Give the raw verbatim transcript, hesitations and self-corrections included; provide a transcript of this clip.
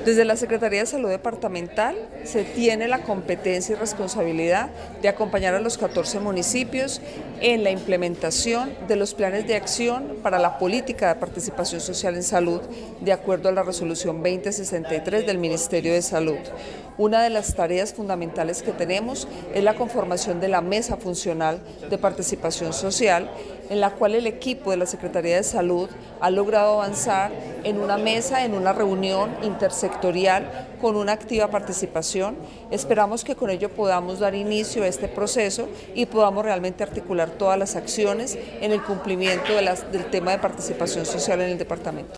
Desde la Secretaría de Salud Departamental se tiene la competencia y responsabilidad de acompañar a los catorce municipios en la implementación de los planes de acción para la política de participación social en salud, de acuerdo a la resolución veinte sesenta y tres del Ministerio de Salud. Una de las tareas fundamentales que tenemos es la conformación de la mesa funcional de participación social, en la cual el equipo de la Secretaría de Salud ha logrado avanzar en una mesa, en una reunión intersectorial con una activa participación. Esperamos que con ello podamos dar inicio a este proceso y podamos realmente articular todas las acciones en el cumplimiento de las, del tema de participación social en el departamento.